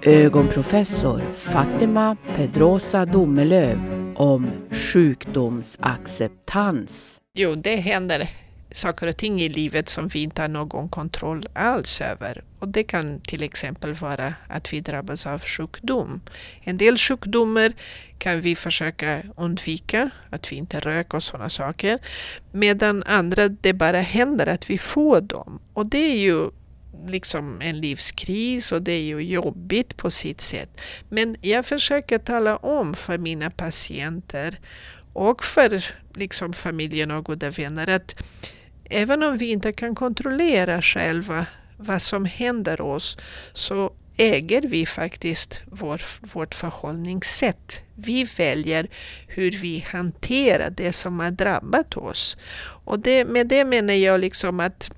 ögonprofessor Fatima Pedrosa Domelöv om sjukdomsacceptans. Jo, det händer saker och ting i livet som vi inte har någon kontroll alls över. Och det kan till exempel vara att vi drabbas av sjukdom. En del sjukdomar kan vi försöka undvika, att vi inte röker och sådana saker. Medan andra, det bara händer att vi får dem. Och det är ju liksom en livskris och det är ju jobbigt på sitt sätt. Men jag försöker tala om för mina patienter och för liksom familjen och goda vänner att även om vi inte kan kontrollera själva vad som händer oss, så äger vi faktiskt vårt förhållningssätt. Vi väljer hur vi hanterar det som har drabbat oss. Och med det menar jag liksom att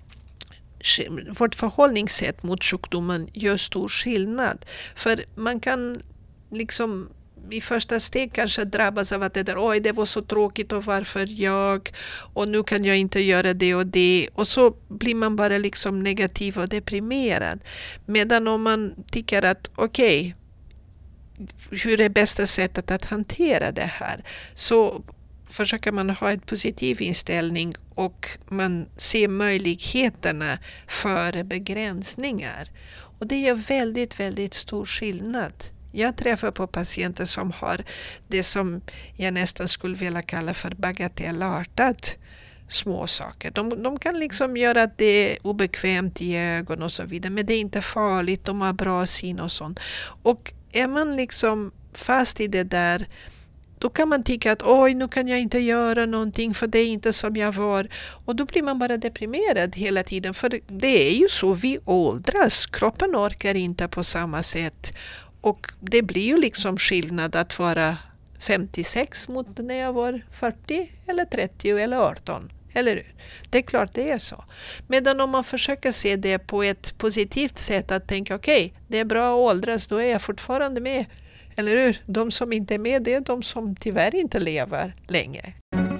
vårt förhållningssätt mot sjukdomen gör stor skillnad. För man kan liksom i första steg kanske drabbas av att det var så tråkigt och varför jag, och nu kan jag inte göra det och det, och så blir man bara liksom negativ och deprimerad. Medan om man tycker att okej, hur är bästa sättet att hantera det här, så försöker man ha en positiv inställning och man ser möjligheterna före begränsningar. Och det gör väldigt, väldigt stor skillnad. Jag träffar på patienter som har det som jag nästan skulle vilja kalla för bagatellartat små saker. De kan liksom göra att det är obekvämt i ögon och så vidare, men det är inte farligt, de har bra syn och sånt. Och är man liksom fast i det där, då kan man tycka att nu kan jag inte göra någonting för det är inte som jag var. Och då blir man bara deprimerad hela tiden. För det är ju så, vi åldras. Kroppen orkar inte på samma sätt. Och det blir ju liksom skillnad att vara 56 mot när jag var 40 eller 30 eller 18. Eller hur? Det är klart det är så. Medan om man försöker se det på ett positivt sätt, att tänka okej, det är bra att åldras, då är jag fortfarande med. Eller hur? De som inte är med, det är de som tyvärr inte lever längre.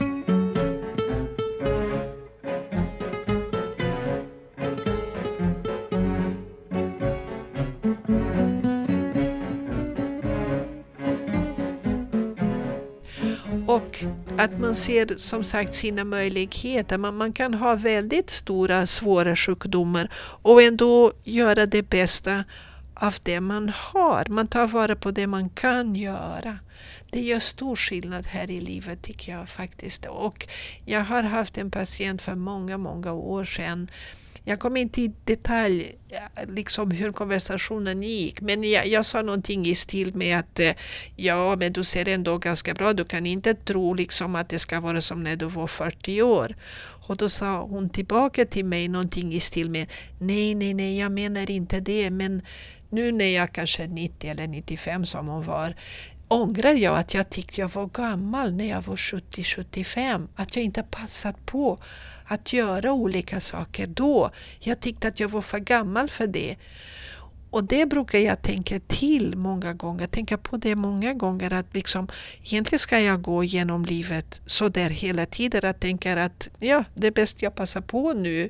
Och att man ser som sagt sina möjligheter. Man kan ha väldigt stora, svåra sjukdomar och ändå göra det bästa av det man har. Man tar vara på det man kan göra. Det gör stor skillnad här i livet, tycker jag faktiskt. Och jag har haft en patient för många, många år sedan. Jag kom inte i detalj liksom hur konversationen gick. Men jag sa någonting i stil med att men du ser ändå ganska bra. Du kan inte tro liksom att det ska vara som när du var 40 år. Och då sa hon tillbaka till mig någonting i stil med nej, jag menar inte det. Men nu när jag kanske är 90 eller 95 som hon var, ångrar jag att jag tyckte jag var gammal när jag var 70-75. Att jag inte passat på att göra olika saker då. Jag tyckte att jag var för gammal för det. Och det brukar jag tänka till många gånger. Tänka på det många gånger. Att liksom, egentligen ska jag gå genom livet så där hela tiden. Att tänka att det är bäst jag passar på nu.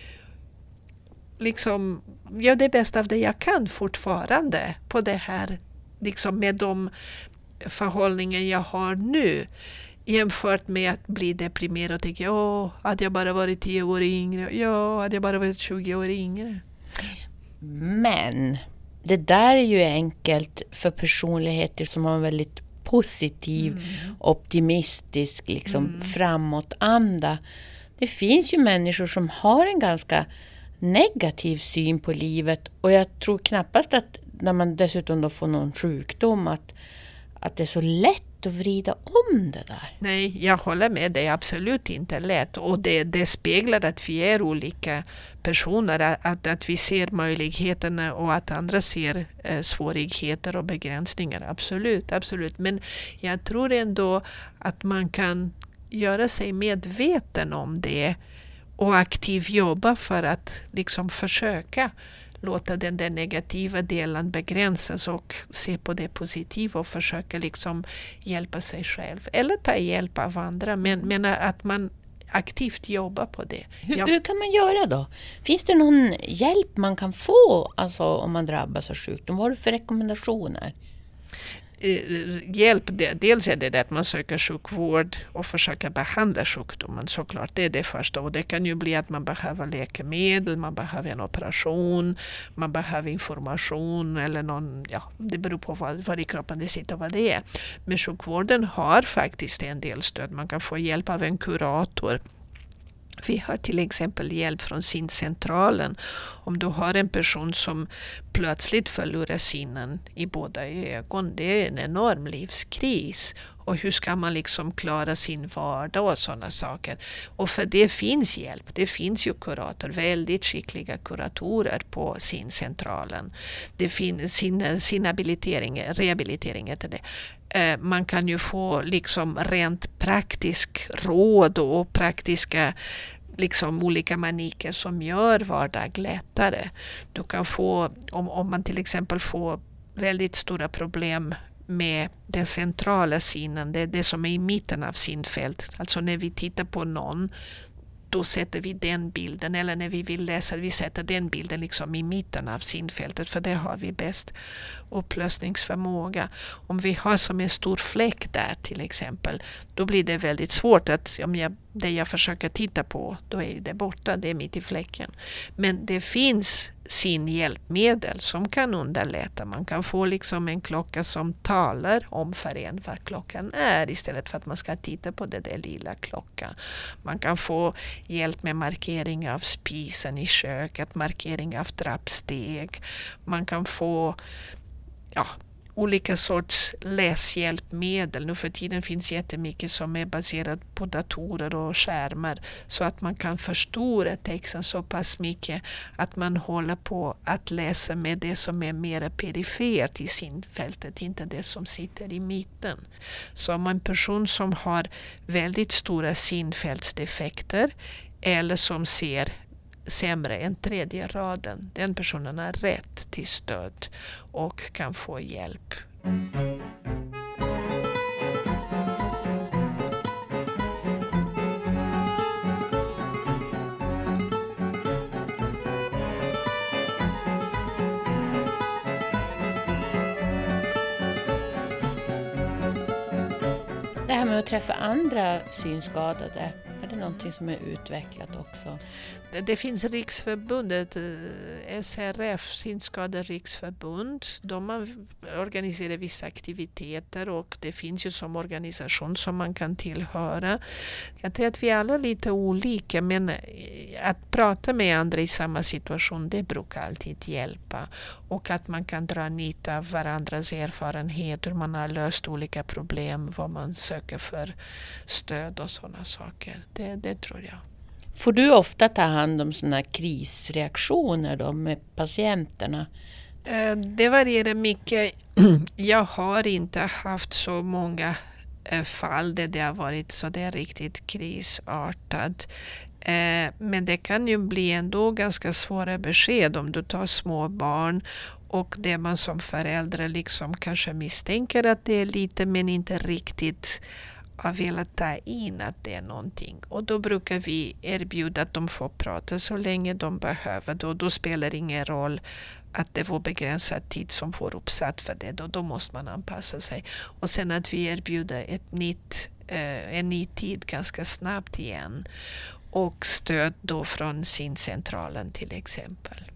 Liksom, gör det bästa av det jag kan fortfarande. På det här, liksom med de förhållningen jag har nu. Jämfört med att bli deprimerad och tänka, hade jag bara varit 10 år yngre. Hade jag bara varit 20 år yngre. Men det där är ju enkelt för personligheter som har en väldigt positiv, optimistisk, liksom framåtanda. Det finns ju människor som har en ganska negativ syn på livet. Och jag tror knappast att när man dessutom då får någon sjukdom att det är så lätt att vrida om det där. Nej, jag håller med. Det är absolut inte lätt. Och det speglar att vi är olika personer. Att vi ser möjligheterna och att andra ser svårigheter och begränsningar. Absolut. Men jag tror ändå att man kan göra sig medveten om det och aktivt jobba för att liksom försöka låta den där negativa delen begränsas och se på det positiva och försöka liksom hjälpa sig själv. Eller ta hjälp av andra. Men att man aktivt jobba på det. Hur kan man göra då? Finns det någon hjälp man kan få alltså, om man drabbas av sjukdom? Vad har du för rekommendationer? Hjälp, dels är det att man söker sjukvård och försöker behandla sjukdomen, såklart. Det är det första. Och det kan ju bli att man behöver läkemedel, man behöver en operation, man behöver information eller någon, det beror på vad i kroppen det sitter och vad det är. Men sjukvården har faktiskt en del stöd. Man kan få hjälp av en kurator. Vi har till exempel hjälp från syncentralen. Om du har en person som plötsligt förlorar synen i båda ögon, det är en enorm livskris. Och hur ska man liksom klara sin vardag och sådana saker. Och för det finns hjälp. Det finns ju kurator, väldigt skickliga kuratorer på syncentralen. Det finns rehabilitering heter det. Man kan ju få liksom rent praktisk råd och praktiska liksom olika maniker som gör vardag lättare. Du kan få, om man till exempel får väldigt stora problem med den centrala synen, det som är i mitten av synfält. Alltså när vi tittar på någon, då sätter vi den bilden, eller när vi vill läsa, vi sätter den bilden liksom i mitten av synfältet, för det har vi bäst upplösningsförmåga. Om vi har som en stor fläck där till exempel, då blir det väldigt svårt att det jag försöker titta på, då är det borta, det är mitt i fläcken. Men det finns synhjälpmedel som kan underlätta. Man kan få liksom en klocka som talar om för en vad klockan är, istället för att man ska titta på det där lilla klockan. Man kan få hjälp med markering av spisen i köket, markering av trappsteg. Man kan få olika sorts läshjälpmedel. Nu för tiden finns jättemycket som är baserat på datorer och skärmar, så att man kan förstora texten så pass mycket att man håller på att läsa med det som är mer perifert i synfältet, inte det som sitter i mitten. Så om en person som har väldigt stora synfältsdefekter eller som ser sämre än tredje raden, den personen har rätt till stöd och kan få hjälp. Det här med att träffa andra synskadade, är det någonting som är utvecklat också? Det finns Riksförbundet, SRF, Synskaderiksförbund. De organiserar vissa aktiviteter och det finns ju som organisation som man kan tillhöra. Jag tror att vi alla är lite olika, men att prata med andra i samma situation, det brukar alltid hjälpa. Och att man kan dra nytta av varandras erfarenhet, hur man har löst olika problem, vad man söker för stöd och sådana saker. Det tror jag. Får du ofta ta hand om såna krisreaktioner då med patienterna? Det varierar mycket. Jag har inte haft så många fall där det har varit så där riktigt krisartat. Men det kan ju bli ändå ganska svåra besked om du tar små barn och det man som förälder liksom kanske misstänker att det är lite men inte riktigt har velat ta in att det är någonting. Och då brukar vi erbjuda att de får prata så länge de behöver. Då spelar det ingen roll att det var begränsad tid som får uppsatt för det. Då måste man anpassa sig. Och sen att vi erbjuder en ny tid ganska snabbt igen. Och stöd då från syncentralen till exempel.